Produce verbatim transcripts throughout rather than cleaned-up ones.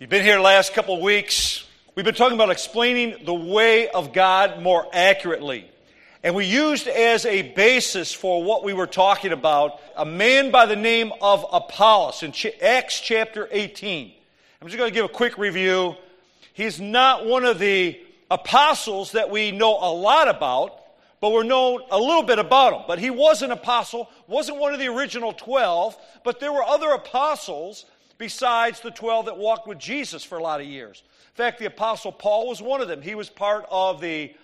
You've been here the last couple of weeks. We've been talking about explaining the way of God more accurately. And we used as a basis for what we were talking about a man by the name of Apollos in Acts chapter eighteen. I'm just going to give a quick review. He's not one of the apostles that we know a lot about, but we know a little bit about him. But he was an apostle, wasn't one of the original twelve, but there were other apostles besides the twelve that walked with Jesus for a lot of years. In fact, the Apostle Paul was one of them. He was part of the,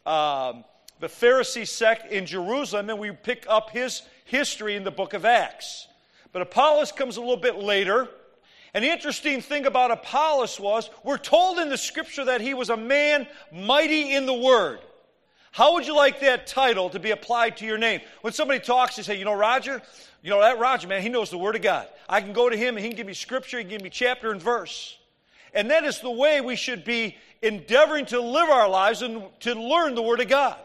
um, the Pharisee sect in Jerusalem, and we pick up his history in the book of Acts. But Apollos comes a little bit later. And the interesting thing about Apollos was, we're told in the Scripture that he was a man mighty in the Word. How would you like that title to be applied to your name? When somebody talks, they say, you know, Roger, you know, that Roger, man, he knows the Word of God. I can go to him and he can give me Scripture, he can give me chapter and verse. And that is the way we should be endeavoring to live our lives and to learn the Word of God.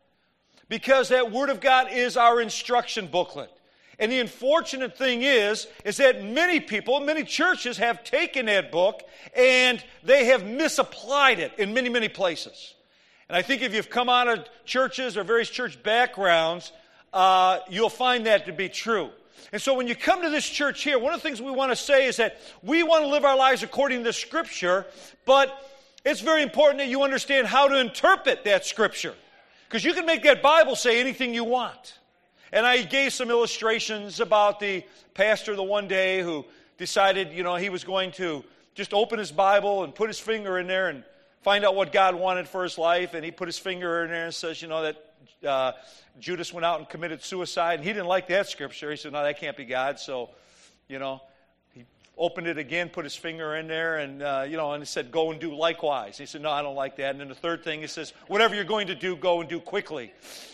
Because that Word of God is our instruction booklet. And the unfortunate thing is, is that many people, many churches have taken that book and they have misapplied it in many, many places. And I think if you've come out of churches or various church backgrounds, uh, you'll find that to be true. And so when you come to this church here, one of the things we want to say is that we want to live our lives according to the Scripture, but it's very important that you understand how to interpret that Scripture. Because you can make that Bible say anything you want. And I gave some illustrations about the pastor the one day who decided, you know, he was going to just open his Bible and put his finger in there and find out what God wanted for his life. And he put his finger in there and says, you know, that uh, Judas went out and committed suicide. And he didn't like that scripture. He said, no, that can't be God. So, you know, he opened it again, put his finger in there, and, uh, you know, and he said, go and do likewise. He said, no, I don't like that. And then the third thing, he says, whatever you're going to do, go and do quickly.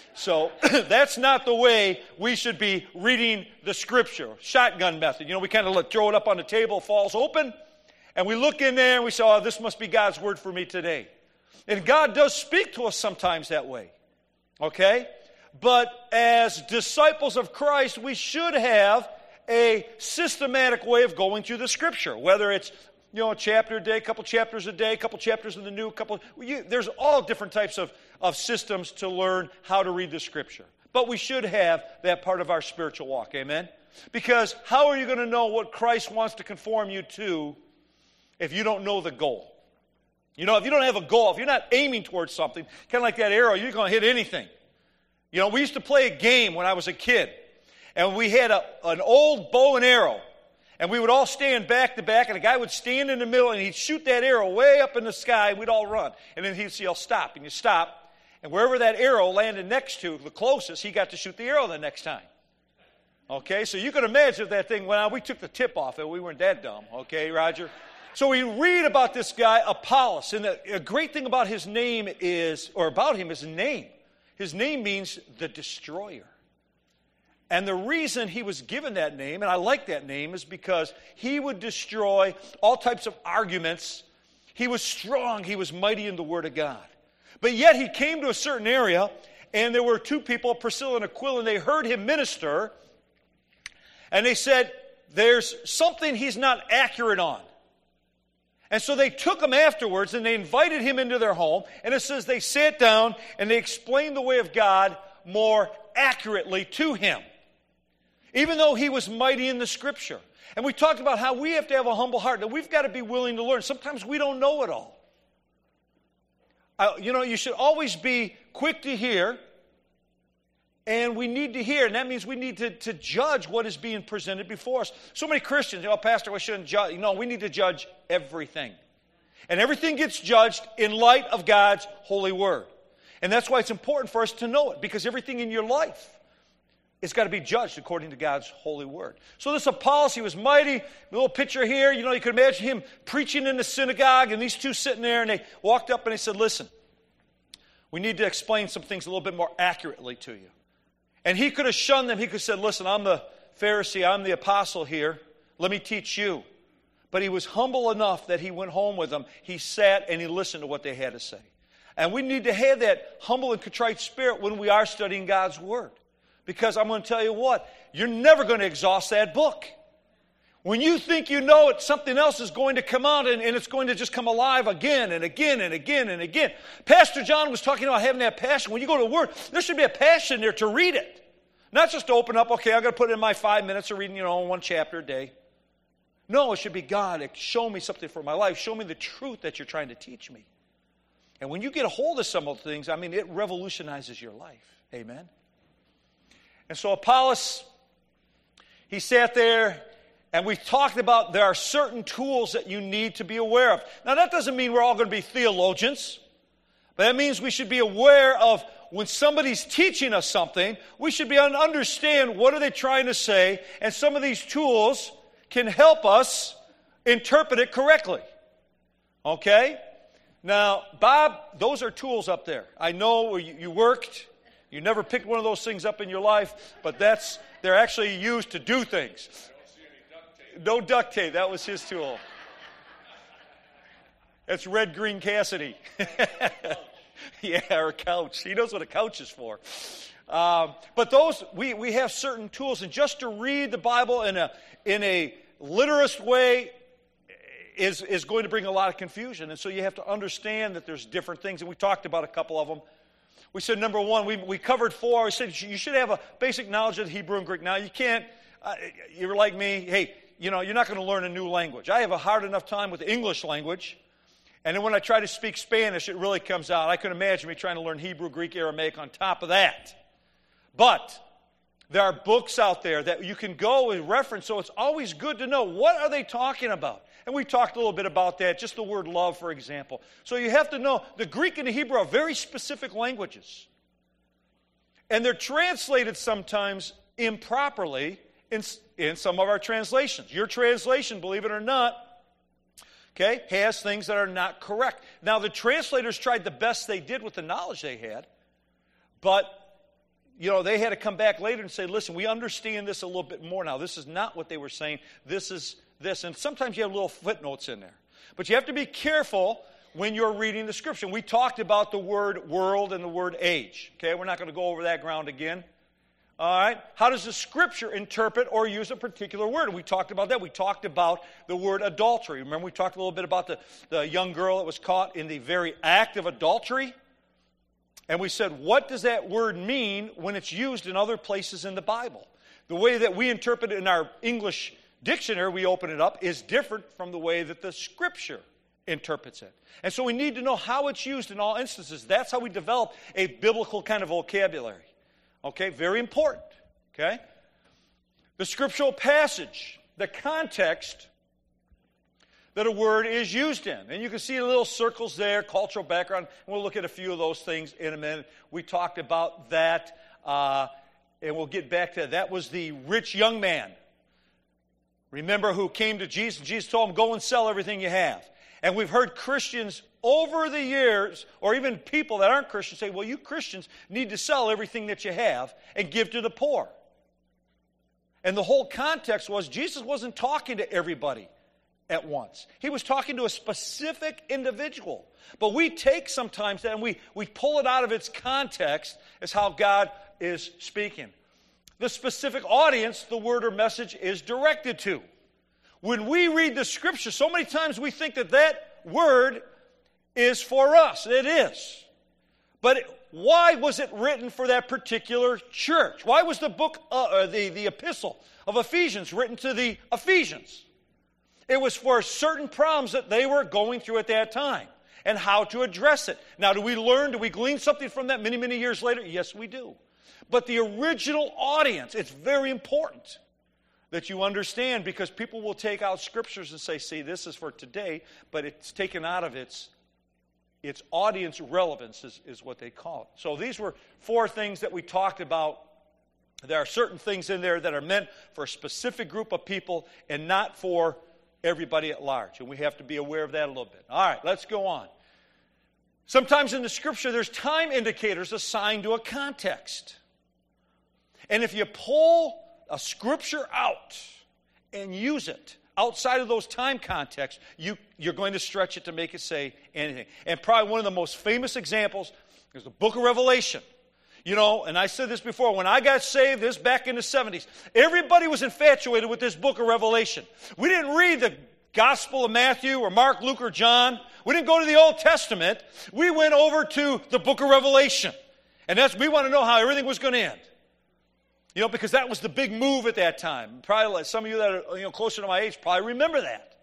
So that's not the way we should be reading the Scripture. Shotgun method. You know, we kind of throw it up on the table, it falls open, and we look in there and we say, oh, this must be God's word for me today. And God does speak to us sometimes that way. Okay? But as disciples of Christ, we should have a systematic way of going through the Scripture. Whether it's, you know, a chapter a day, a couple chapters a day, a couple chapters in the New, a couple. You, there's all different types of, of systems to learn how to read the Scripture. But we should have that part of our spiritual walk. Amen? Because how are you going to know what Christ wants to conform you to if you don't know the goal? You know, if you don't have a goal, if you're not aiming towards something, kind of like that arrow, you're going to hit anything. You know, we used to play a game when I was a kid. And we had a, an old bow and arrow. And we would all stand back to back, and a guy would stand in the middle, and he'd shoot that arrow way up in the sky, and we'd all run. And then he'd say, I'll stop. And you stop. And wherever that arrow landed next to, the closest, he got to shoot the arrow the next time. Okay, so you can imagine if that thing went out. We took the tip off it. We weren't that dumb. Okay, Roger? So we read about this guy, Apollos. And the, a great thing about his name is, or about him is his name. His name means the destroyer. And the reason he was given that name, and I like that name, is because he would destroy all types of arguments. He was strong. He was mighty in the Word of God. But yet he came to a certain area, and there were two people, Priscilla and Aquila, and they heard him minister. And they said, there's something he's not accurate on. And so they took him afterwards, and they invited him into their home. And it says they sat down, and they explained the way of God more accurately to him. Even though he was mighty in the Scripture. And we talked about how we have to have a humble heart, that we've got to be willing to learn. Sometimes we don't know it all. Uh, you know, you should always be quick to hear, and we need to hear. And that means we need to, to judge what is being presented before us. So many Christians, oh, Pastor, we shouldn't judge. No, we need to judge everything. And everything gets judged in light of God's holy word. And that's why it's important for us to know it, because everything in your life, it's got to be judged according to God's holy word. So this Apollos, he was mighty. A little picture here. You know, you can imagine him preaching in the synagogue, and these two sitting there, and they walked up and they said, listen, we need to explain some things a little bit more accurately to you. And he could have shunned them. He could have said, listen, I'm the Pharisee. I'm the apostle here. Let me teach you. But he was humble enough that he went home with them. He sat and he listened to what they had to say. And we need to have that humble and contrite spirit when we are studying God's word. Because I'm going to tell you what, you're never going to exhaust that book. When you think you know it, something else is going to come out and, and it's going to just come alive again and again and again and again. Pastor John was talking about having that passion. When you go to the Word, there should be a passion there to read it. Not just to open up, okay, I've got to put in my five minutes of reading, you know, one chapter a day. No, it should be, God, show me something for my life. Show me the truth that you're trying to teach me. And when you get a hold of some of the things, I mean, it revolutionizes your life. Amen? And so Apollos, he sat there, and we talked about there are certain tools that you need to be aware of. Now, that doesn't mean we're all going to be theologians, but that means we should be aware of when somebody's teaching us something, we should be able to understand what are they trying to say, and some of these tools can help us interpret it correctly. Okay? Now, Bob, those are tools up there. I know you, you worked. You never picked one of those things up in your life, but that's they're actually used to do things. No duct tape. That was his tool. That's Red Green Cassidy. Yeah, or a couch. He knows what a couch is for. Um, but those, we, we have certain tools, and just to read the Bible in a in a literist way is, is going to bring a lot of confusion. And so you have to understand that there's different things, and we talked about a couple of them. We said, number one, we, we covered four. We said you should have a basic knowledge of Hebrew and Greek. Now, you can't, uh, you're like me, hey, you know, you're not going to learn a new language. I have a hard enough time with the English language, and then when I try to speak Spanish, it really comes out. I can imagine me trying to learn Hebrew, Greek, Aramaic on top of that. But there are books out there that you can go and reference, so it's always good to know what are they talking about. And we talked a little bit about that, just the word love, for example. So you have to know the Greek and the Hebrew are very specific languages. And they're translated sometimes improperly in, in some of our translations. Your translation, believe it or not, okay, has things that are not correct. Now, the translators tried the best they did with the knowledge they had, but you know, they had to come back later and say, listen, we understand this a little bit more now. This is not what they were saying. This is this. And sometimes you have little footnotes in there. But you have to be careful when you're reading the Scripture. We talked about the word world and the word age. Okay, we're not going to go over that ground again. All right. How does the Scripture interpret or use a particular word? We talked about that. We talked about the word adultery. Remember we talked a little bit about the, the young girl that was caught in the very act of adultery? And we said, what does that word mean when it's used in other places in the Bible? The way that we interpret it in our English dictionary, we open it up, is different from the way that the Scripture interprets it. And so we need to know how it's used in all instances. That's how we develop a biblical kind of vocabulary. Okay, very important. Okay? The scriptural passage, the context that a word is used in. And you can see the little circles there, cultural background. And we'll look at a few of those things in a minute. We talked about that, uh, and we'll get back to that. That was the rich young man. Remember, who came to Jesus. Jesus told him, go and sell everything you have. And we've heard Christians over the years, or even people that aren't Christians, say, well, you Christians need to sell everything that you have and give to the poor. And the whole context was Jesus wasn't talking to everybody at once. He was talking to a specific individual. But we take sometimes that and we, we pull it out of its context as how God is speaking. The specific audience the word or message is directed to. When we read the Scripture, so many times we think that that word is for us. It is. But it, why was it written for that particular church? Why was the book, uh, or the, the epistle of Ephesians written to the Ephesians? It was for certain problems that they were going through at that time and how to address it. Now, do we learn, do we glean something from that many, many years later? Yes, we do. But the original audience, it's very important that you understand, because people will take out scriptures and say, see, this is for today, but it's taken out of its, its audience relevance is, is what they call it. So these were four things that we talked about. There are certain things in there that are meant for a specific group of people and not for everybody at large. And we have to be aware of that a little bit. All right, let's go on. Sometimes in the Scripture, there's time indicators assigned to a context. And if you pull a Scripture out and use it outside of those time contexts, you, you're going to stretch it to make it say anything. And probably one of the most famous examples is the book of Revelation. You know, and I said this before, when I got saved, this back in the seventies, everybody was infatuated with this book of Revelation. We didn't read the Gospel of Matthew or Mark, Luke, or John. We didn't go to the Old Testament. We went over to the book of Revelation. And that's, we want to know how everything was going to end. You know, because that was the big move at that time. Probably like some of you that are, you know, closer to my age probably remember that.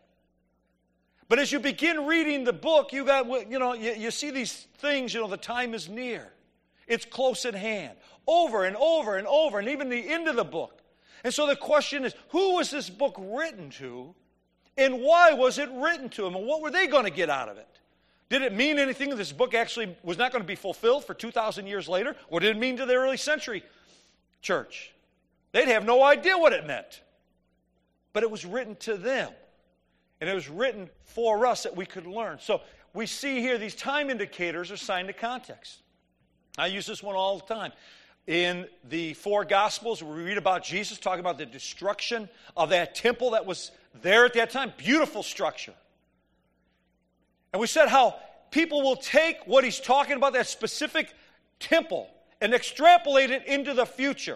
But as you begin reading the book, you got, you know, you, you see these things, you know, the time is near. It's close at hand. Over and over and over, and even the end of the book. And so the question is, who was this book written to? And why was it written to them? And what were they going to get out of it? Did it mean anything that this book actually was not going to be fulfilled for two thousand years later? What did it mean to the early century church? They'd have no idea what it meant. But it was written to them. And it was written for us that we could learn. So we see here these time indicators are assigned to context. I use this one all the time. In the four Gospels, we read about Jesus talking about the destruction of that temple that was there at that time. Beautiful structure. And we said how people will take what he's talking about, that specific temple, and extrapolate it into the future.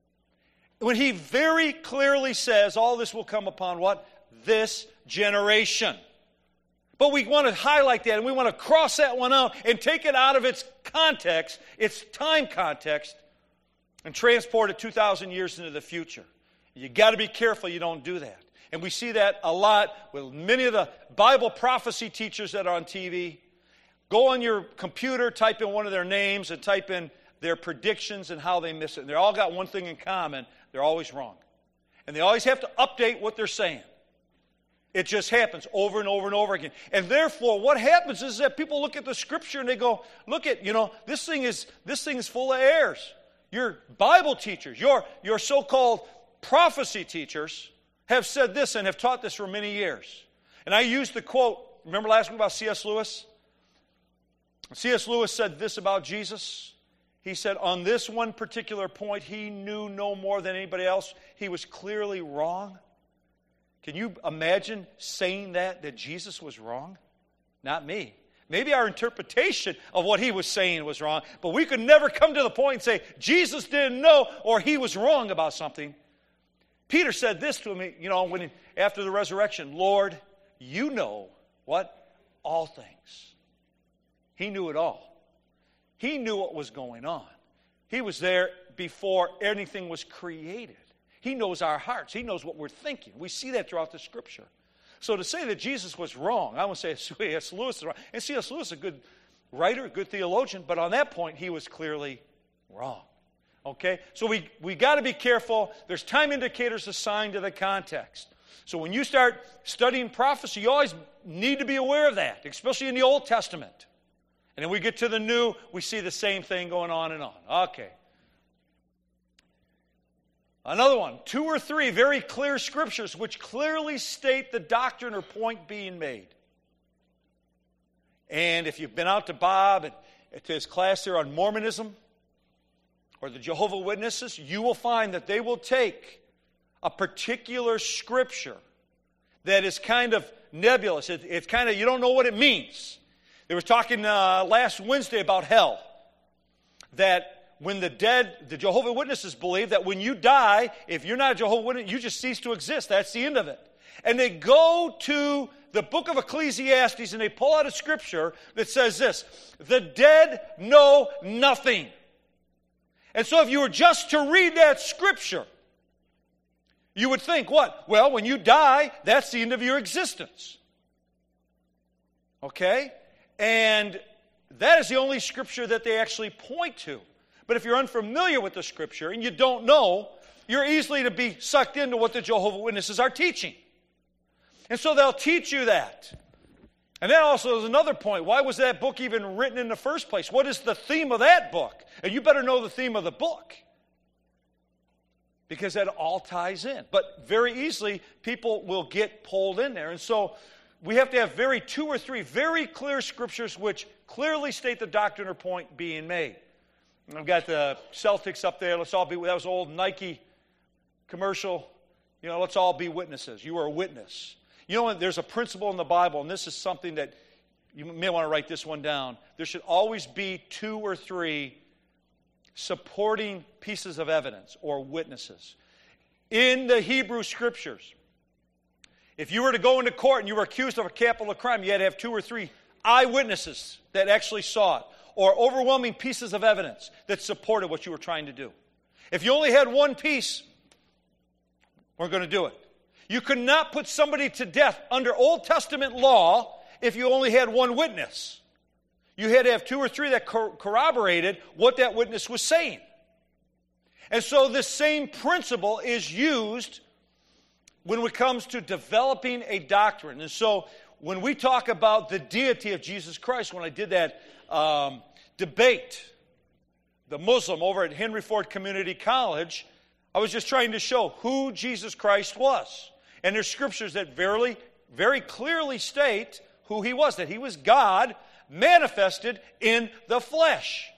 When he very clearly says all this will come upon what? This generation. But we want to highlight that, and we want to cross that one out and take it out of its context, its time context, and transport it two thousand years into the future. You've got to be careful you don't do that. And we see that a lot with many of the Bible prophecy teachers that are on T V. Go on your computer, type in one of their names, and type in their predictions and how they miss it. And they all got one thing in common. They're always wrong. And they always have to update what they're saying. It just happens over and over and over again. And therefore, what happens is that people look at the Scripture and they go, look at, you know, this thing is this thing is full of errors. Your Bible teachers, your, your so-called prophecy teachers have said this and have taught this for many years. And I used the quote, remember last week about C S Lewis? C S Lewis said this about Jesus. He said, on this one particular point, he knew no more than anybody else. He was clearly wrong. Can you imagine saying that, that Jesus was wrong? Not me. Maybe our interpretation of what he was saying was wrong, but we could never come to the point and say, Jesus didn't know or he was wrong about something. Peter said this to me, you know, when he, after the resurrection, Lord, you know what? All things. He knew it all. He knew what was going on. He was there before anything was created. He knows our hearts. He knows what we're thinking. We see that throughout the Scripture. So to say that Jesus was wrong, I won't say C S Lewis is wrong. And C S Lewis is a good writer, a good theologian, but on that point, he was clearly wrong. Okay? So we, we got to be careful. There's time indicators assigned to the context. So when you start studying prophecy, you always need to be aware of that, especially in the Old Testament. And then we get to the New, we see the same thing going on and on. Okay. Another one, two or three very clear scriptures which clearly state the doctrine or point being made. And if you've been out to Bob and to his class there on Mormonism or the Jehovah's Witnesses, you will find that they will take a particular scripture that is kind of nebulous. It, it's kind of, you don't know what it means. They were talking uh, last Wednesday about hell. That when the dead, the Jehovah's Witnesses believe that when you die, if you're not a Jehovah's Witness, you just cease to exist. That's the end of it. And they go to the book of Ecclesiastes and they pull out a scripture that says this, the dead know nothing. And so if you were just to read that scripture, you would think, what? Well, when you die, that's the end of your existence. Okay? And that is the only scripture that they actually point to. But if you're unfamiliar with the Scripture and you don't know, you're easily to be sucked into what the Jehovah's Witnesses are teaching. And so they'll teach you that. And that also is another point. Why was that book even written in the first place? What is the theme of that book? And you better know the theme of the book. Because that all ties in. But very easily, people will get pulled in there. And so we have to have very two or three very clear scriptures which clearly state the doctrine or point being made. I've got the Celtics up there. Let's all be, that was an old Nike commercial. You know, let's all be witnesses. You are a witness. You know, there's a principle in the Bible, and this is something that you may want to write this one down. There should always be two or three supporting pieces of evidence or witnesses. In the Hebrew Scriptures, if you were to go into court and you were accused of a capital crime, you had to have two or three eyewitnesses that actually saw it, or overwhelming pieces of evidence that supported what you were trying to do. If you only had one piece, we're going to do it. You could not put somebody to death under Old Testament law if you only had one witness. You had to have two or three that cor- corroborated what that witness was saying. And so this same principle is used when it comes to developing a doctrine. And so when we talk about the deity of Jesus Christ, when I did that um, debate, the Muslim over at Henry Ford Community College, I was just trying to show who Jesus Christ was. And there's scriptures that very, very clearly state who he was, that he was God manifested in the flesh.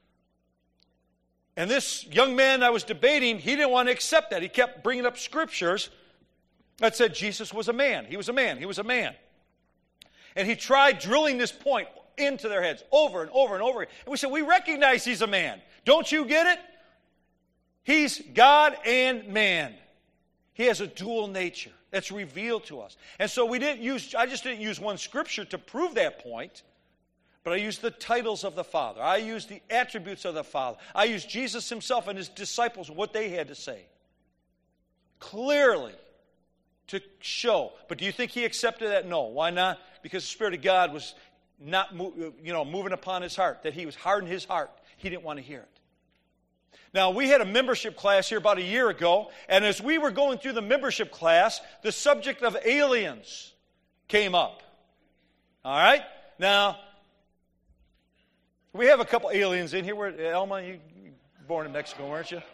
And this young man I was debating, he didn't want to accept that. He kept bringing up scriptures that said Jesus was a man. He was a man. He was a man. And he tried drilling this point into their heads over and over and over. And we said, we recognize he's a man. Don't you get it? He's God and man. He has a dual nature that's revealed to us. And so we didn't use, I just didn't use one scripture to prove that point, but I used the titles of the Father. I used the attributes of the Father. I used Jesus himself and his disciples, what they had to say. Clearly to show. But do you think he accepted that? No. Why not? Because the Spirit of God was not, you know, moving upon his heart, that he was hardened his heart. He didn't want to hear it. Now, we had a membership class here about a year ago, and as we were going through the membership class, the subject of aliens came up. All right? Now, we have a couple aliens in here. Where, Elma, you you born in Mexico, weren't you?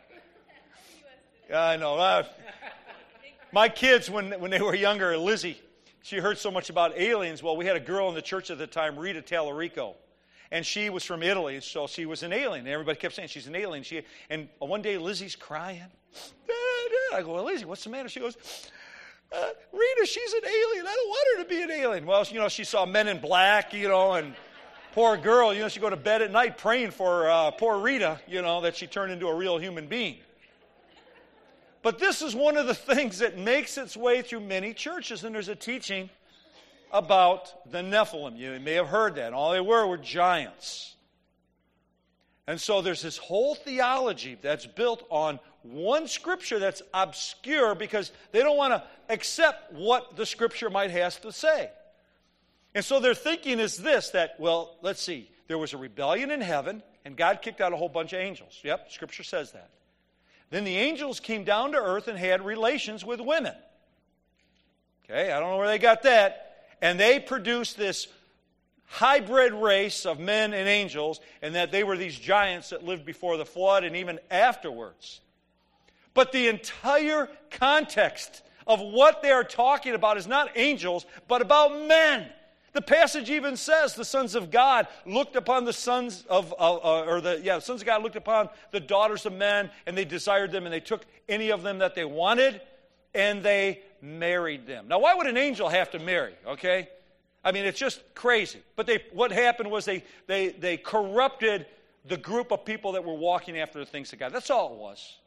I know. Uh, my kids, when, when they were younger, Lizzie, she heard so much about aliens. Well, we had a girl in the church at the time, Rita Tallarico. And she was from Italy, so she was an alien. And everybody kept saying she's an alien. She, and one day Lizzie's crying. I go, well, Lizzie, what's the matter? She goes, uh, Rita, she's an alien. I don't want her to be an alien. Well, you know, she saw Men in Black, you know, and poor girl, you know, she'd go to bed at night praying for uh, poor Rita, you know, that she turned into a real human being. But this is one of the things that makes its way through many churches, and there's a teaching about the Nephilim. You may have heard that. All they were were giants. And so there's this whole theology that's built on one scripture that's obscure because they don't want to accept what the scripture might have to say. And so their thinking is this, that, well, let's see, there was a rebellion in heaven, and God kicked out a whole bunch of angels. Yep, scripture says that. Then the angels came down to earth and had relations with women. Okay, I don't know where they got that. And they produced this hybrid race of men and angels, and that they were these giants that lived before the flood and even afterwards. But the entire context of what they are talking about is not angels, but about men. The passage even says the sons of God looked upon the sons of, uh, uh, or the, yeah, the sons of God looked upon the daughters of men, and they desired them, and they took any of them that they wanted, and they married them. Now, why would an angel have to marry, okay? I mean, it's just crazy. But they, what happened was they, they, they corrupted the group of people that were walking after the things of God. That's all it was.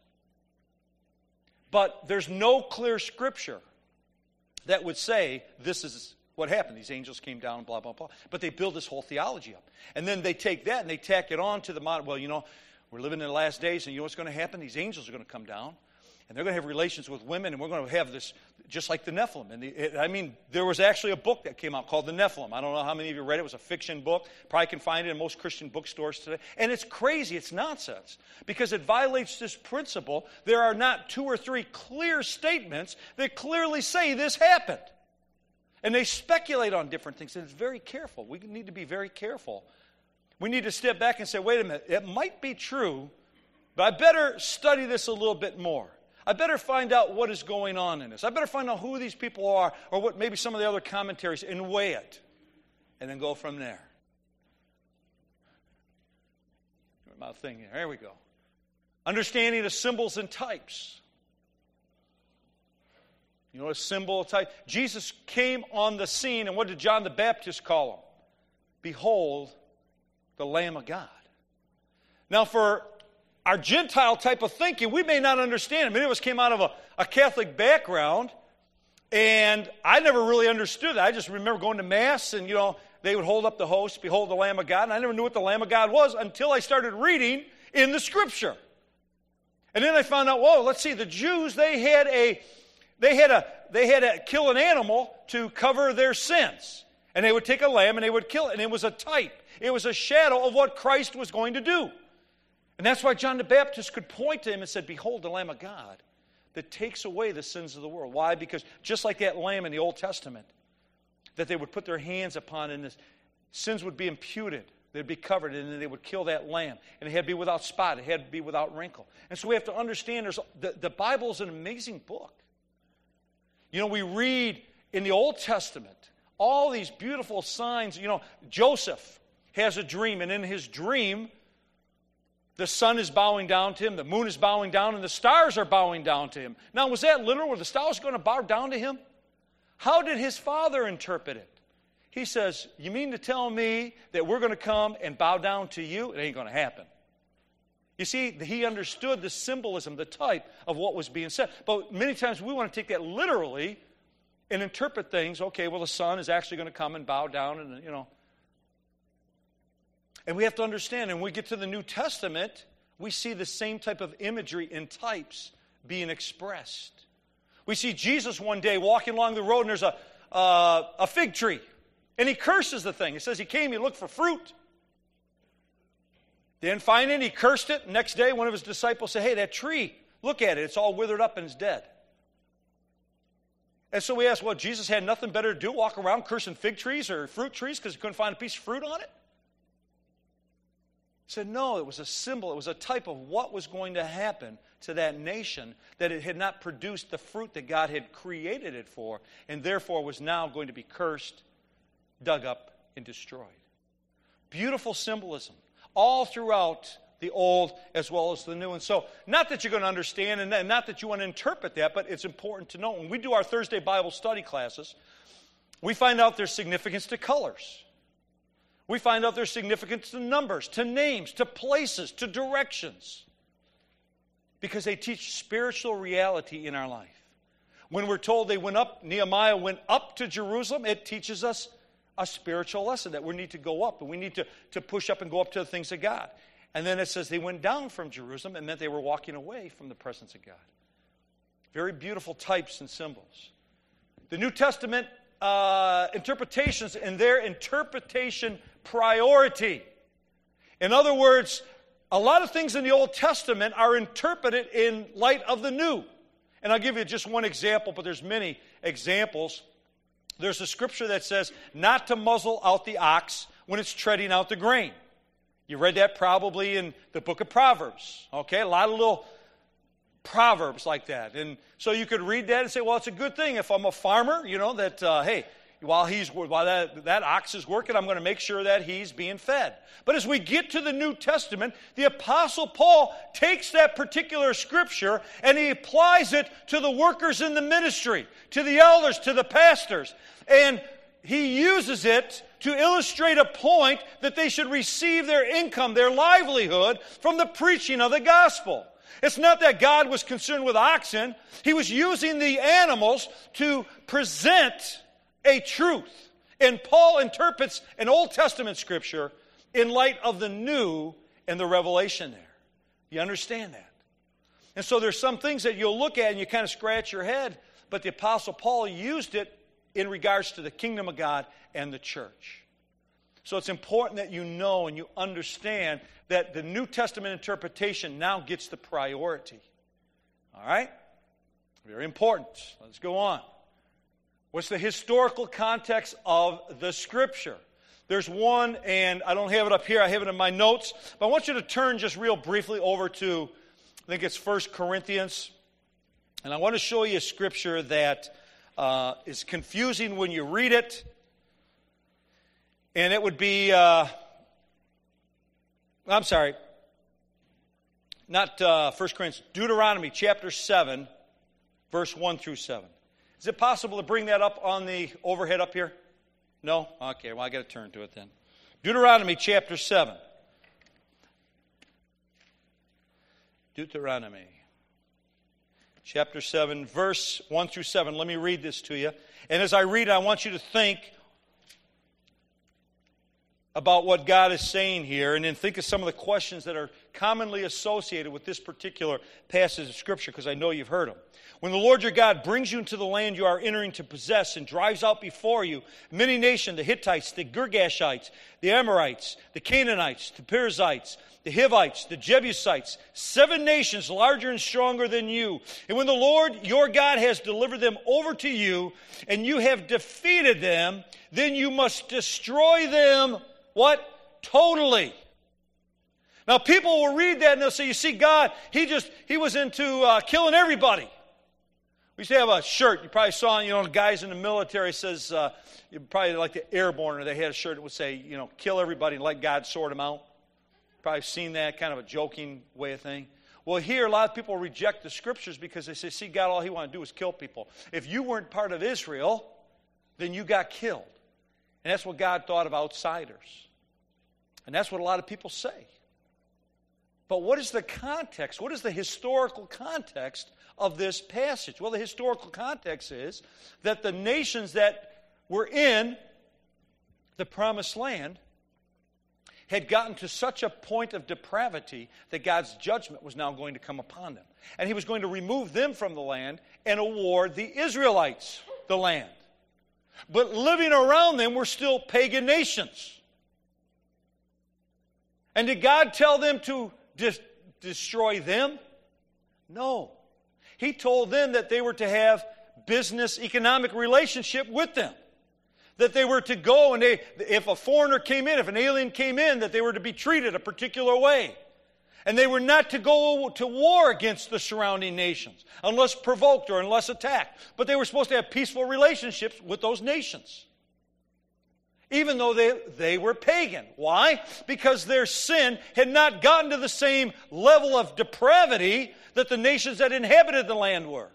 But there's no clear scripture that would say this is what happened. These angels came down, blah, blah, blah. But they build this whole theology up. And then they take that and they tack it on to the modern, well, you know, we're living in the last days, and you know what's going to happen? These angels are going to come down. And they're going to have relations with women, and we're going to have this, just like the Nephilim. And the, it, I mean, there was actually a book that came out called The Nephilim. I don't know how many of you read it. It was a fiction book. Probably can find it in most Christian bookstores today. And it's crazy. It's nonsense. Because it violates this principle. There are not two or three clear statements that clearly say this happened. And they speculate on different things. And it's very careful. We need to be very careful. We need to step back and say, wait a minute. It might be true, but I better study this a little bit more. I better find out what is going on in this. I better find out who these people are, or what maybe some of the other commentaries, and weigh it, and then go from there. My thing here. There we go. Understanding the symbols and types. You know, a symbol, a type. Jesus came on the scene, and what did John the Baptist call him? Behold, the Lamb of God. Now, for our Gentile type of thinking, we may not understand it. Many of us came out of a, a Catholic background, and I never really understood it. I just remember going to Mass, and, you know, they would hold up the host, behold the Lamb of God, and I never knew what the Lamb of God was until I started reading in the Scripture. And then I found out, whoa, let's see, the Jews, they had a, they had a, they had to kill an animal to cover their sins. And they would take a lamb and they would kill it, and it was a type. It was a shadow of what Christ was going to do. And that's why John the Baptist could point to him and said, behold the Lamb of God that takes away the sins of the world. Why? Because just like that lamb in the Old Testament, that they would put their hands upon, and the sins would be imputed. They'd be covered, and then they would kill that lamb. And it had to be without spot. It had to be without wrinkle. And so we have to understand there's, the, the Bible is an amazing book. You know, we read in the Old Testament all these beautiful signs. You know, Joseph has a dream, and in his dream, the sun is bowing down to him, the moon is bowing down, and the stars are bowing down to him. Now, was that literal? Were the stars going to bow down to him? How did his father interpret it? He says, you mean to tell me that we're going to come and bow down to you? It ain't going to happen. You see, he understood the symbolism, the type of what was being said. But many times we want to take that literally and interpret things. Okay, well, the sun is actually going to come and bow down, and, you know. And we have to understand, and when we get to the New Testament, we see the same type of imagery and types being expressed. We see Jesus one day walking along the road, and there's a, uh, a fig tree. And he curses the thing. It says he came, he looked for fruit. Didn't find it, he cursed it. Next day, one of his disciples said, hey, that tree, look at it. It's all withered up and it's dead. And so we asked, well, Jesus had nothing better to do, walk around cursing fig trees or fruit trees because he couldn't find a piece of fruit on it? He said, no, it was a symbol. It was a type of what was going to happen to that nation, that it had not produced the fruit that God had created it for, and therefore was now going to be cursed, dug up, and destroyed. Beautiful symbolism all throughout the Old as well as the New. And so, not that you're going to understand and not that you want to interpret that, but it's important to know. When we do our Thursday Bible study classes, we find out there's significance to colors. We find out there's significance to numbers, to names, to places, to directions. Because they teach spiritual reality in our life. When we're told they went up, Nehemiah went up to Jerusalem, it teaches us a spiritual lesson that we need to go up, and we need to, to push up and go up to the things of God. And then it says they went down from Jerusalem, and meant they were walking away from the presence of God. Very beautiful types and symbols. The New Testament uh, interpretations and their interpretation priority. In other words, a lot of things in the Old Testament are interpreted in light of the New. And I'll give you just one example, but there's many examples. There's a scripture that says not to muzzle out the ox when it's treading out the grain. You read that probably in the book of Proverbs. Okay, a lot of little proverbs like that. And so you could read that and say, well, it's a good thing if I'm a farmer, you know, that, uh, hey, while he's while that, that ox is working, I'm going to make sure that he's being fed. But as we get to the New Testament, the Apostle Paul takes that particular scripture and he applies it to the workers in the ministry, to the elders, to the pastors. And he uses it to illustrate a point that they should receive their income, their livelihood, from the preaching of the gospel. It's not that God was concerned with oxen. He was using the animals to present a truth. And Paul interprets an Old Testament scripture in light of the New and the revelation there. You understand that? And so there's some things that you'll look at and you kind of scratch your head, but the Apostle Paul used it in regards to the kingdom of God and the church. So it's important that you know and you understand that the New Testament interpretation now gets the priority. All right? Very important. Let's go on. What's the historical context of the Scripture? There's one, and I don't have it up here. I have it in my notes. But I want you to turn just real briefly over to, I think it's First Corinthians. And I want to show you a Scripture that uh, is confusing when you read it. And it would be, uh, I'm sorry, not uh, First Corinthians, Deuteronomy chapter seven, verse one through seven. Is it possible to bring that up on the overhead up here? No? Okay, well, I got to turn to it then. Deuteronomy chapter seven. Deuteronomy chapter seven, verse one through seven. Let me read this to you. And as I read it, I want you to think about what God is saying here, and then think of some of the questions that are commonly associated with this particular passage of Scripture, because I know you've heard them. When the Lord your God brings you into the land you are entering to possess and drives out before you many nations, the Hittites, the Girgashites, the Amorites, the Canaanites, the Perizzites, the Hivites, the Jebusites, seven nations larger and stronger than you. And when the Lord your God has delivered them over to you, and you have defeated them, then you must destroy them. What? Totally. Now, people will read that and they'll say, you see, God, he just, he was into uh, killing everybody. We used to have a shirt. You probably saw, you know, guys in the military says, uh, probably like the Airborne, or they had a shirt that would say, you know, kill everybody and let God sort them out. Probably seen that, kind of a joking way of thing. Well, here, a lot of people reject the Scriptures because they say, see, God, all he wanted to do was kill people. If you weren't part of Israel, then you got killed. And that's what God thought of outsiders. And that's what a lot of people say. But what is the context? What is the historical context of this passage? Well, the historical context is that the nations that were in the promised land had gotten to such a point of depravity that God's judgment was now going to come upon them. And he was going to remove them from the land and award the Israelites the land. But living around them were still pagan nations. And did God tell them to dis- destroy them? No. He told them that they were to have business, economic relationship with them. That they were to go, and they, if a foreigner came in, if an alien came in, that they were to be treated a particular way. And they were not to go to war against the surrounding nations, unless provoked or unless attacked. But they were supposed to have peaceful relationships with those nations. Even though they, they were pagan. Why? Because their sin had not gotten to the same level of depravity that the nations that inhabited the land were.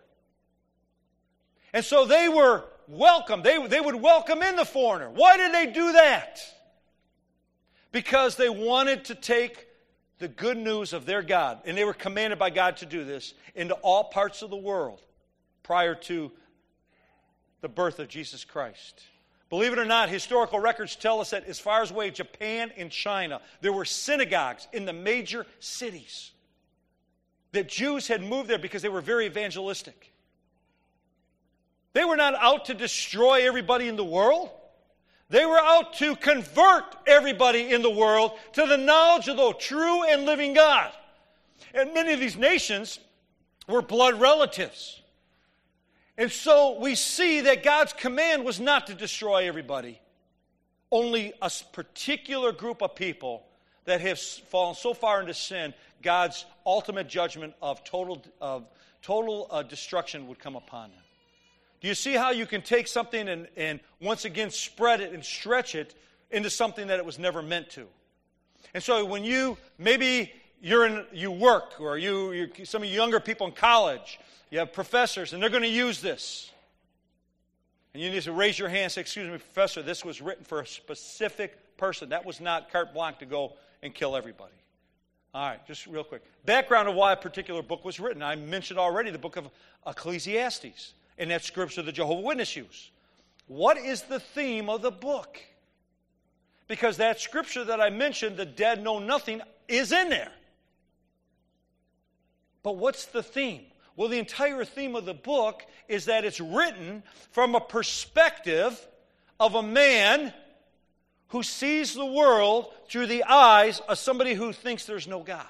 And so they were welcome. They, they would welcome in the foreigner. Why did they do that? Because they wanted to take the good news of their God, and they were commanded by God to do this, into all parts of the world prior to the birth of Jesus Christ. Believe it or not, historical records tell us that as far as away Japan and China, there were synagogues in the major cities. That Jews had moved there because they were very evangelistic. They were not out to destroy everybody in the world. They were out to convert everybody in the world to the knowledge of the true and living God. And many of these nations were blood relatives. And so we see that God's command was not to destroy everybody. Only a particular group of people that have fallen so far into sin, God's ultimate judgment of total, of total uh, destruction would come upon them. Do you see how you can take something and, and once again spread it and stretch it into something that it was never meant to? And so when you, maybe you're in, you work, or you, you some of you younger people in college, you have professors, and they're going to use this. And you need to raise your hand and say, excuse me, professor, this was written for a specific person. That was not carte blanche to go and kill everybody. All right, just real quick. Background of why a particular book was written. I mentioned already the book of Ecclesiastes. And that scripture the Jehovah's Witnesses use. What is the theme of the book? Because that scripture that I mentioned, the dead know nothing, is in there. But what's the theme? Well, the entire theme of the book is that it's written from a perspective of a man who sees the world through the eyes of somebody who thinks there's no God.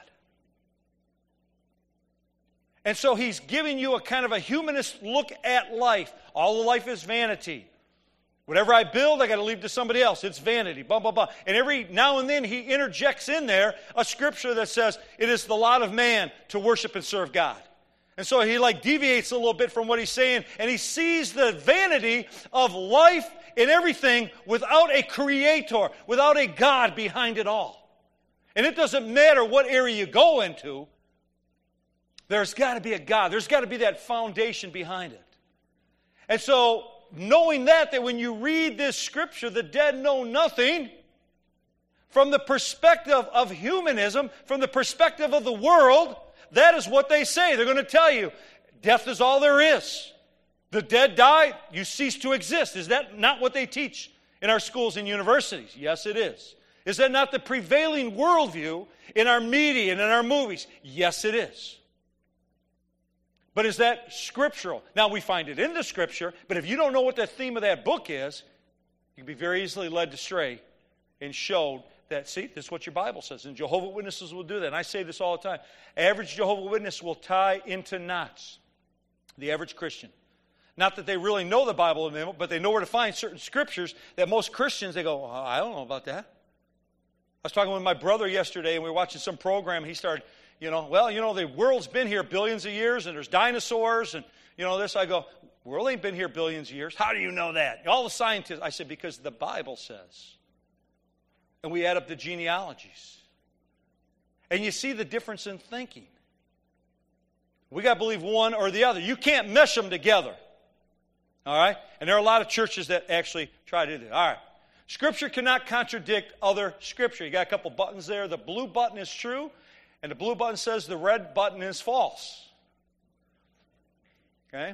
And so he's giving you a kind of a humanist look at life. All of life is vanity. Whatever I build, I got to leave to somebody else. It's vanity, blah, blah, blah. And every now and then he interjects in there a scripture that says, it is the lot of man to worship and serve God. And so he like deviates a little bit from what he's saying, and he sees the vanity of life and everything without a creator, without a God behind it all. And it doesn't matter what area you go into, there's got to be a God. There's got to be that foundation behind it. And so, knowing that, that when you read this scripture, the dead know nothing, from the perspective of humanism, from the perspective of the world, that is what they say. They're going to tell you, death is all there is. The dead die, you cease to exist. Is that not what they teach in our schools and universities? Yes, it is. Is that not the prevailing worldview in our media and in our movies? Yes, it is. But is that scriptural? Now, we find it in the Scripture, but if you don't know what the theme of that book is, you can be very easily led astray and showed that, see, this is what your Bible says. And Jehovah's Witnesses will do that. And I say this all the time. Average Jehovah's Witness will tie into knots the average Christian. Not that they really know the Bible, but they know where to find certain scriptures that most Christians, they go, oh, I don't know about that. I was talking with my brother yesterday, and we were watching some program, and he started, you know, well, you know, the world's been here billions of years, and there's dinosaurs, and, you know, this. I go, the world ain't been here billions of years. How do you know that? All the scientists. I said, because the Bible says. And we add up the genealogies. And you see the difference in thinking. We got to believe one or the other. You can't mesh them together. All right? And there are a lot of churches that actually try to do that. All right. Scripture cannot contradict other Scripture. You got a couple buttons there. The blue button is true, and the blue button says the red button is false. Okay?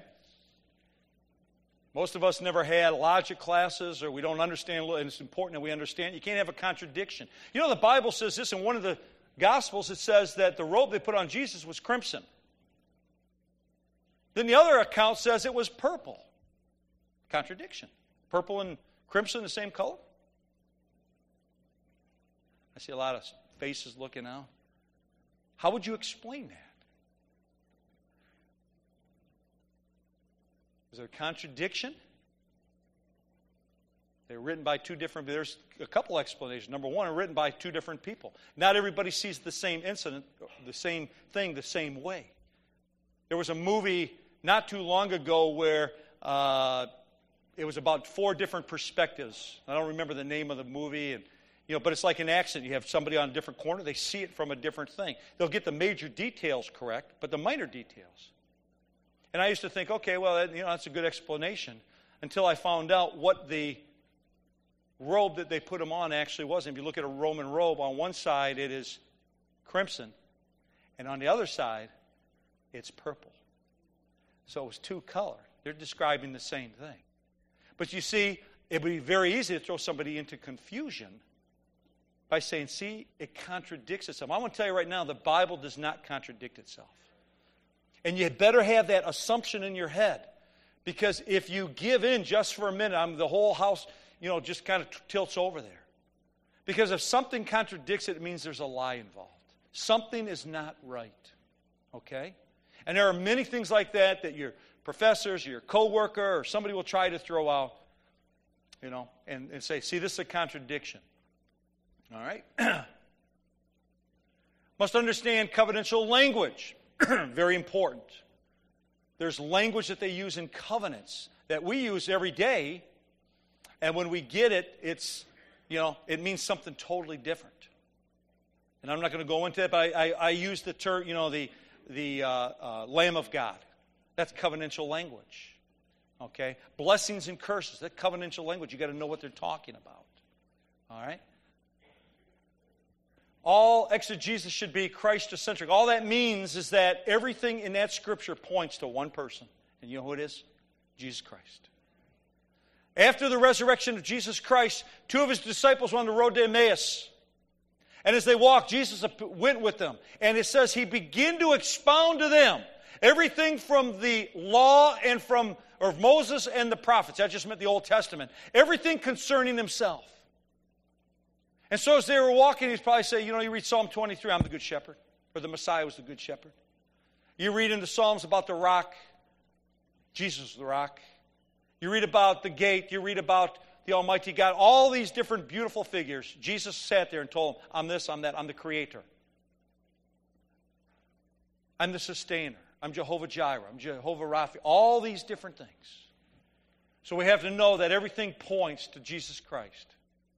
Most of us never had logic classes, or we don't understand, and it's important that we understand. You can't have a contradiction. You know, the Bible says this in one of the Gospels. It says that the robe they put on Jesus was crimson. Then the other account says it was purple. Contradiction. Purple and crimson, the same color? I see a lot of faces looking out. How would you explain that? Is there a contradiction? They're written by two different, there's a couple explanations. Number one, they're written by two different people. Not everybody sees the same incident, the same thing, the same way. There was a movie not too long ago where uh, it was about four different perspectives. I don't remember the name of the movie, and you know, but it's like an accident. You have somebody on a different corner, they see it from a different thing. They'll get the major details correct, but the minor details. And I used to think, okay, well, that, you know, that's a good explanation, until I found out what the robe that they put him on actually was. And if you look at a Roman robe, on one side it is crimson, and on the other side it's purple. So it was two color. They're describing the same thing. But you see, it would be very easy to throw somebody into confusion by saying, see, it contradicts itself. I want to tell you right now, the Bible does not contradict itself. And you better have that assumption in your head. Because if you give in just for a minute, I'm, the whole house, you know, just kind of tilts over there. Because if something contradicts it, it means there's a lie involved. Something is not right. Okay? And there are many things like that that your professors, your coworker, or somebody will try to throw out, you know, and, and say, see, this is a contradiction. All right? Must understand covenantal language. Very important. There's language that they use in covenants that we use every day, and when we get it, it's, you know, it means something totally different. And I'm not going to go into it, but I, I, I use the term, you know, the the uh, uh, Lamb of God. That's covenantal language. Okay? Blessings and curses. That's covenantal language. You've got to know what they're talking about. All right? All exegesis should be Christ-centric. All that means is that everything in that Scripture points to one person. And you know who it is? Jesus Christ. After the resurrection of Jesus Christ, two of his disciples were on the road to Emmaus. And as they walked, Jesus went with them. And it says he began to expound to them everything from the law and from or Moses and the prophets. That just meant the Old Testament. Everything concerning himself. And so as they were walking, he'd probably say, you know, you read Psalm twenty-three, I'm the good shepherd. Or the Messiah was the good shepherd. You read in the Psalms about the rock. Jesus was the rock. You read about the gate. You read about the Almighty God. All these different beautiful figures. Jesus sat there and told them, I'm this, I'm that, I'm the creator. I'm the sustainer. I'm Jehovah Jireh. I'm Jehovah Rapha. All these different things. So we have to know that everything points to Jesus Christ.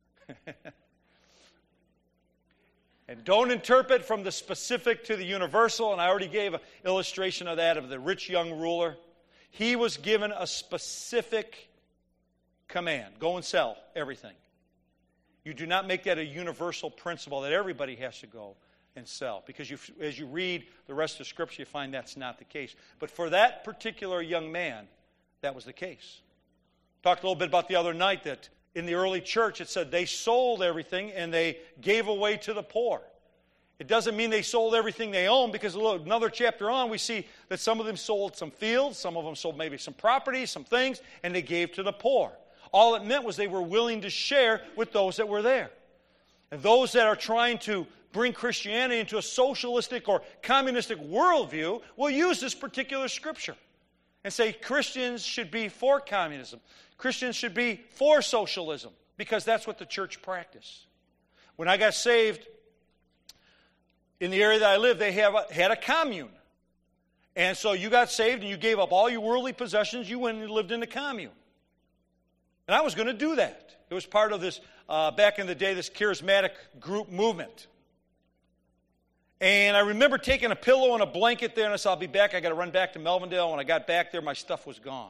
And don't interpret from the specific to the universal. And I already gave an illustration of that, of the rich young ruler. He was given a specific command. Go and sell everything. You do not make that a universal principle that everybody has to go. and sell. Because you, as you read the rest of Scripture, you find that's not the case. But for that particular young man, that was the case. Talked a little bit about the other night that in the early church it said they sold everything and they gave away to the poor. It doesn't mean they sold everything they owned, because look, another chapter on we see that some of them sold some fields, some of them sold maybe some property, some things, and they gave to the poor. All it meant was they were willing to share with those that were there. And those that are trying to bring Christianity into a socialistic or communistic worldview will use this particular scripture and say Christians should be for communism. Christians should be for socialism, because that's what the church practiced. When I got saved, in the area that I live, they have a, had a commune. And so you got saved and you gave up all your worldly possessions. You went and lived in the commune. And I was going to do that. It was part of this, uh, back in the day, this charismatic group movement. And I remember taking a pillow and a blanket there, and I said, I'll be back. I got to run back to Melvindale. When I got back there, my stuff was gone.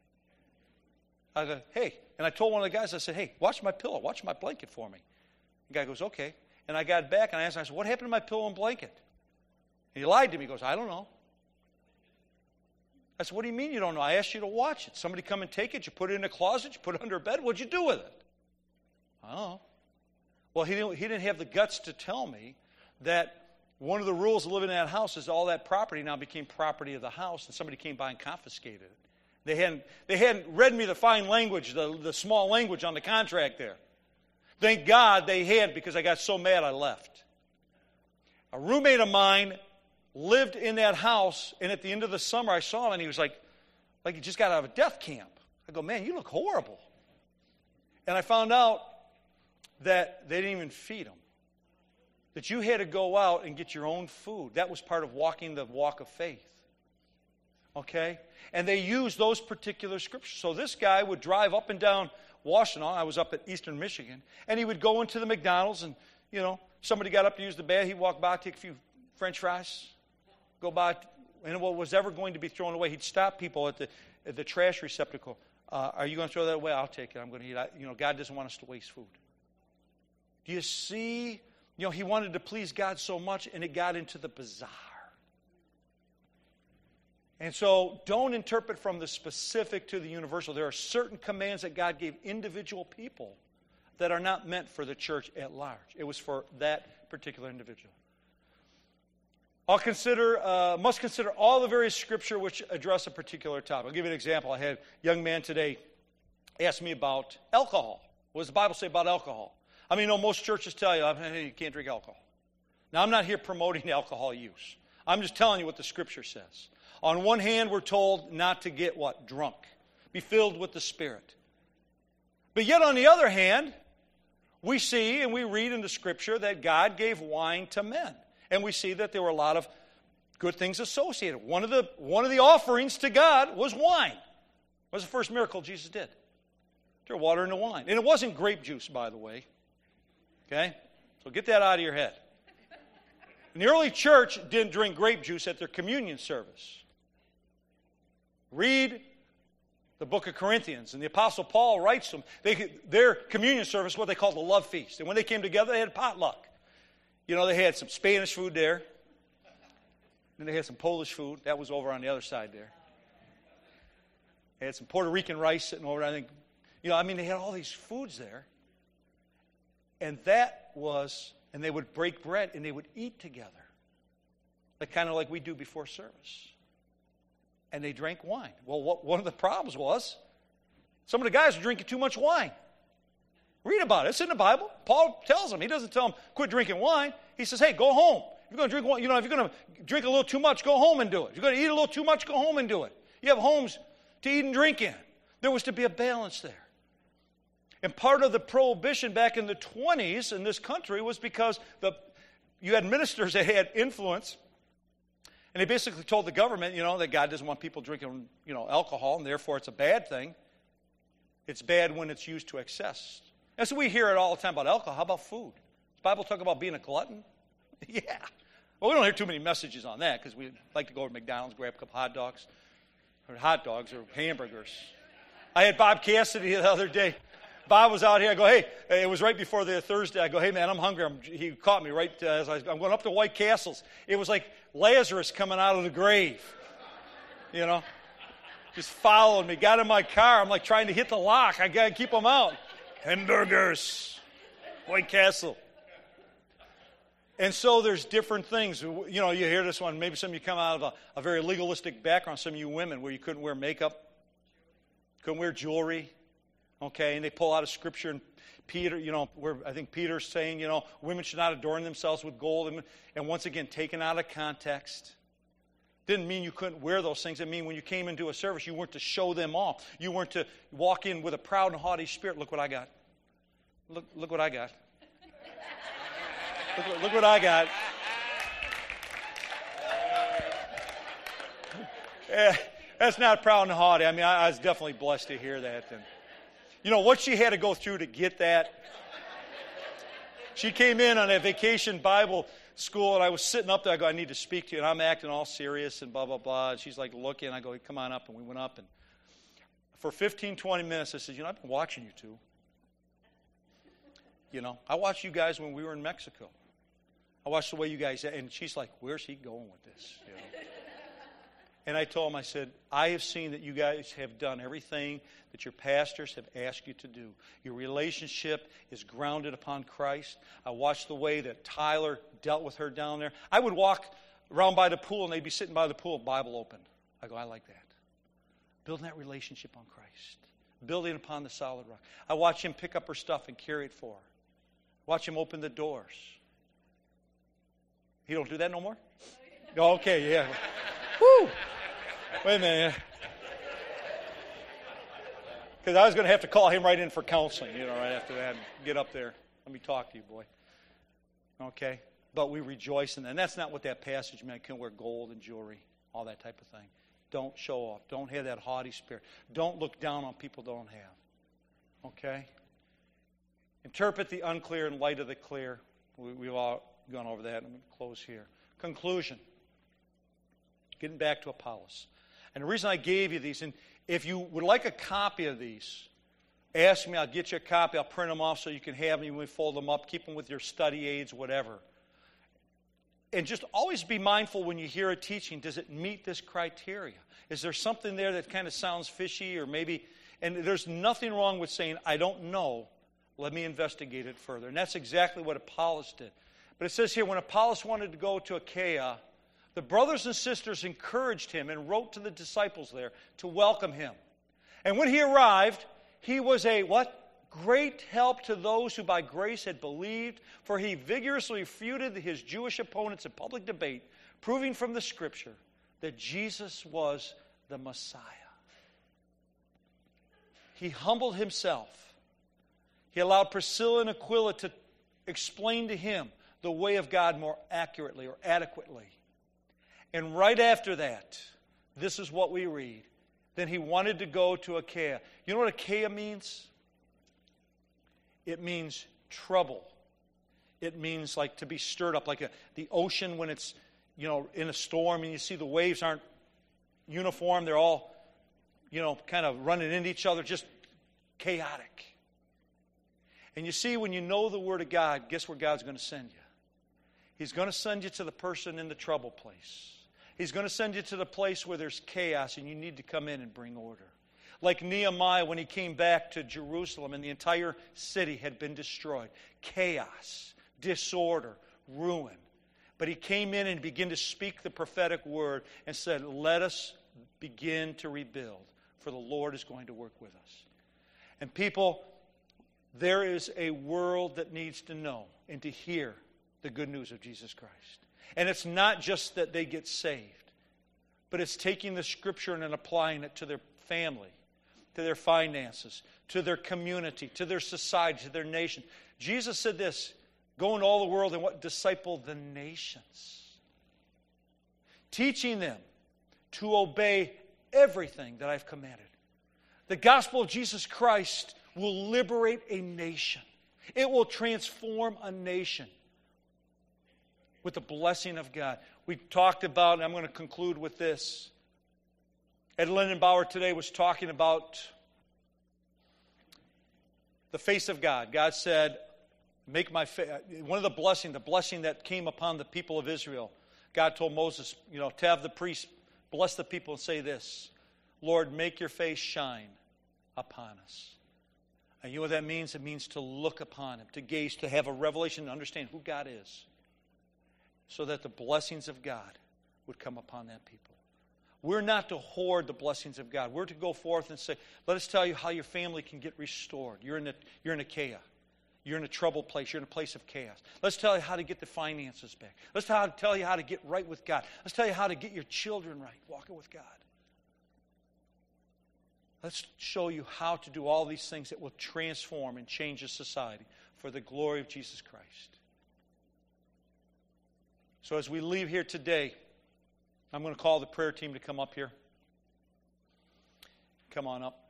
I go, hey. And I told one of the guys, I said, hey, watch my pillow. Watch my blanket for me. The guy goes, okay. And I got back and I asked him, I said, what happened to my pillow and blanket? And he lied to me. He goes, I don't know. I said, what do you mean you don't know? I asked you to watch it. Somebody come and take it. You put it in a closet. You put it under bed. What'd you do with it? I don't know. Well, he didn't, he didn't have the guts to tell me that one of the rules of living in that house is all that property now became property of the house, and somebody came by and confiscated it. They hadn't, they hadn't read me the fine language, the, the small language on the contract there. Thank God they had, because I got so mad I left. A roommate of mine lived in that house, and at the end of the summer I saw him, and he was like, like he just got out of a death camp. I go, man, you look horrible. And I found out that they didn't even feed him. That you had to go out and get your own food. That was part of walking the walk of faith. Okay? And they used those particular scriptures. So this guy would drive up and down Washington. I was up at Eastern Michigan. And he would go into the McDonald's and, you know, somebody got up to use the bath. He'd walk by, take a few French fries, go by, and what was ever going to be thrown away, he'd stop people at the, at the trash receptacle. Uh, are you going to throw that away? I'll take it. I'm going to eat it. You know, God doesn't want us to waste food. Do you see? You know, he wanted to please God so much, and it got into the bizarre. And so don't interpret from the specific to the universal. There are certain commands that God gave individual people that are not meant for the church at large. It was for that particular individual. I'll consider, uh, must consider all the various scripture which address a particular topic. I'll give you an example. I had a young man today ask me about alcohol. What does the Bible say about alcohol? I mean, you know, most churches tell you, hey, you can't drink alcohol. Now, I'm not here promoting alcohol use. I'm just telling you what the Scripture says. On one hand, we're told not to get what? Drunk. Be filled with the Spirit. But yet, on the other hand, we see and we read in the Scripture that God gave wine to men. And we see that there were a lot of good things associated. One of the, one of the offerings to God was wine. It was the first miracle Jesus did. Turn water into wine. And it wasn't grape juice, by the way. Okay? So get that out of your head. And the early church didn't drink grape juice at their communion service. Read the book of Corinthians, and the Apostle Paul writes them. They, their communion service, what they called the love feast. And when they came together, they had potluck. You know, they had some Spanish food there. Then they had some Polish food. That was over on the other side there. They had some Puerto Rican rice sitting over there. I think, you know, I mean, they had all these foods there. And that was, and they would break bread and they would eat together. Like kind of like we do before service. And they drank wine. Well, what, one of the problems was, some of the guys were drinking too much wine. Read about it. It's in the Bible. Paul tells them. He doesn't tell them, quit drinking wine. He says, hey, go home. If you're going to drink wine, you know, if you're going to drink a little too much, go home and do it. If you're going to eat a little too much, go home and do it. You have homes to eat and drink in. There was to be a balance there. And part of the prohibition back in the twenties in this country was because the you had ministers that had influence, and they basically told the government, you know, that God doesn't want people drinking, you know, alcohol, and therefore it's a bad thing. It's bad when it's used to excess. And so we hear it all the time about alcohol. How about food? Does the Bible talk about being a glutton? Yeah. Well, we don't hear too many messages on that because we like to go to McDonald's, grab a couple hot dogs, or hot dogs or hamburgers. I had Bob Cassidy the other day. Bob was out here. I go, hey, it was right before the Thursday. I go, hey, man, I'm hungry. I'm, he caught me right uh, as I, I'm going up to White Castles. It was like Lazarus coming out of the grave, you know. Just followed me, got in my car. I'm like trying to hit the lock. I got to keep them out. Hamburgers, White Castle. And so there's different things. You know, you hear this one. Maybe some of you come out of a, a very legalistic background, some of you women, where you couldn't wear makeup, couldn't wear jewelry. Okay, and they pull out a scripture, and Peter, you know, where I think Peter's saying, you know, women should not adorn themselves with gold. And, and once again, taken out of context. Didn't mean you couldn't wear those things. It mean when you came into a service, you weren't to show them off. You weren't to walk in with a proud and haughty spirit. Look what I got. Look, look what I got. Look, look what I got. Yeah, that's not proud and haughty. I mean, I, I was definitely blessed to hear that. And you know what she had to go through to get that? She came in on a vacation Bible school, and I was sitting up there. I go, I need to speak to you. And I'm acting all serious and blah, blah, blah. And she's like looking. I go, come on up. And we went up. And for fifteen, twenty minutes, I said, you know, I've been watching you two. You know, I watched you guys when we were in Mexico. I watched the way you guys, and she's like, where's he going with this? You know? And I told him, I said, I have seen that you guys have done everything that your pastors have asked you to do. Your relationship is grounded upon Christ. I watched the way that Tyler dealt with her down there. I would walk around by the pool, and they'd be sitting by the pool, Bible open. I go, I like that. Building that relationship on Christ. Building upon the solid rock. I watch him pick up her stuff and carry it for her. Watch him open the doors. He don't do that no more? Oh, okay, yeah. Woo! Wait a minute. Because I was going to have to call him right in for counseling, you know, right after that. Get up there. Let me talk to you, boy. Okay? But we rejoice in that. And that's not what that passage meant. Can wear gold and jewelry, all that type of thing. Don't show off. Don't have that haughty spirit. Don't look down on people don't have. Okay? Interpret the unclear in light of the clear. We, we've all gone over that. Let me close here. Conclusion. Getting back to Apollos. And the reason I gave you these, and if you would like a copy of these, ask me. I'll get you a copy. I'll print them off so you can have them. You can fold them up. Keep them with your study aids, whatever. And just always be mindful when you hear a teaching, does it meet this criteria? Is there something there that kind of sounds fishy or maybe, and there's nothing wrong with saying, I don't know, let me investigate it further. And that's exactly what Apollos did. But it says here, when Apollos wanted to go to Achaia, the brothers and sisters encouraged him and wrote to the disciples there to welcome him. And when he arrived, he was a, what? Great help to those who by grace had believed, for he vigorously refuted his Jewish opponents in public debate, proving from the Scripture that Jesus was the Messiah. He humbled himself. He allowed Priscilla and Aquila to explain to him the way of God more accurately or adequately. And right after that, this is what we read. Then he wanted to go to Achaia. You know what Achaia means? It means trouble. It means like to be stirred up, like a, the ocean when it's, you know, in a storm and you see the waves aren't uniform. They're all, you know, kind of running into each other, just chaotic. And you see, when you know the Word of God, guess where God's going to send you? He's going to send you to the person in the trouble place. He's going to send you to the place where there's chaos and you need to come in and bring order. Like Nehemiah when he came back to Jerusalem and the entire city had been destroyed. Chaos, disorder, ruin. But he came in and began to speak the prophetic word and said, let us begin to rebuild, for the Lord is going to work with us. And people, there is a world that needs to know and to hear the good news of Jesus Christ. And it's not just that they get saved, but it's taking the Scripture and applying it to their family, to their finances, to their community, to their society, to their nation. Jesus said this, go into all the world and what? Disciple the nations. Teaching them to obey everything that I've commanded. The gospel of Jesus Christ will liberate a nation. It will transform a nation with the blessing of God. We talked about, and I'm going to conclude with this. Ed Lindenbauer today was talking about the face of God. God said, make my face, one of the blessing, the blessing that came upon the people of Israel. God told Moses, you know, to have the priest bless the people and say this, Lord, make your face shine upon us. And you know what that means? It means to look upon him, to gaze, to have a revelation, to understand who God is, so that the blessings of God would come upon that people. We're not to hoard the blessings of God. We're to go forth and say, let us tell you how your family can get restored. You're in a, you're in a chaos. You're in a troubled place. You're in a place of chaos. Let's tell you how to get the finances back. Let's tell you how to get right with God. Let's tell you how to get your children right, walking with God. Let's show you how to do all these things that will transform and change a society for the glory of Jesus Christ. So as we leave here today, I'm going to call the prayer team to come up here. Come on up.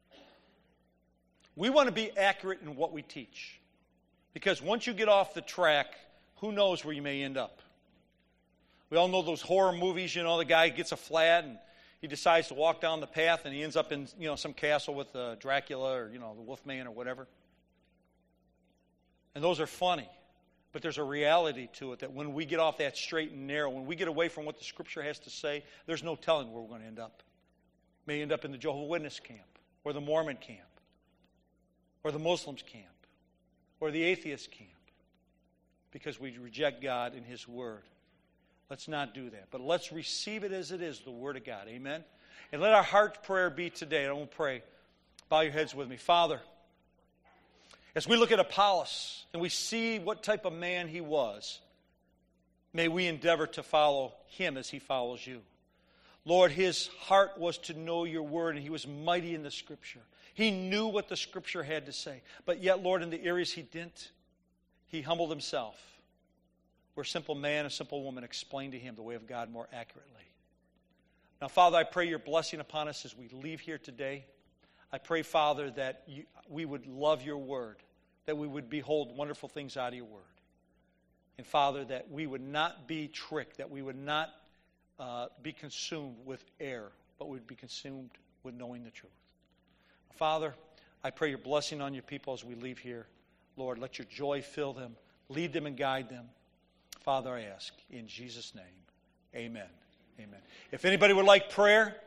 We want to be accurate in what we teach. Because once you get off the track, who knows where you may end up. We all know those horror movies, you know, the guy gets a flat and he decides to walk down the path and he ends up in, you know, some castle with uh, Dracula or, you know, the Wolfman or whatever. And those are funny. But there's a reality to it that when we get off that straight and narrow, when we get away from what the Scripture has to say, there's no telling where we're going to end up. We may end up in the Jehovah's Witness camp, or the Mormon camp, or the Muslims camp, or the atheist camp, because we reject God and His Word. Let's not do that. But let's receive it as it is, the Word of God. Amen? And let our heart prayer be today. I will pray. Bow your heads with me. Father, as we look at Apollos and we see what type of man he was, may we endeavor to follow him as he follows you. Lord, his heart was to know your word, and he was mighty in the Scripture. He knew what the Scripture had to say. But yet, Lord, in the areas he didn't, he humbled himself, where a simple man, a simple woman explained to him the way of God more accurately. Now, Father, I pray your blessing upon us as we leave here today. I pray, Father, that you, we would love your word, that we would behold wonderful things out of your word. And, Father, that we would not be tricked, that we would not uh, be consumed with error, but we would be consumed with knowing the truth. Father, I pray your blessing on your people as we leave here. Lord, let your joy fill them, lead them and guide them. Father, I ask in Jesus' name, amen. Amen. If anybody would like prayer,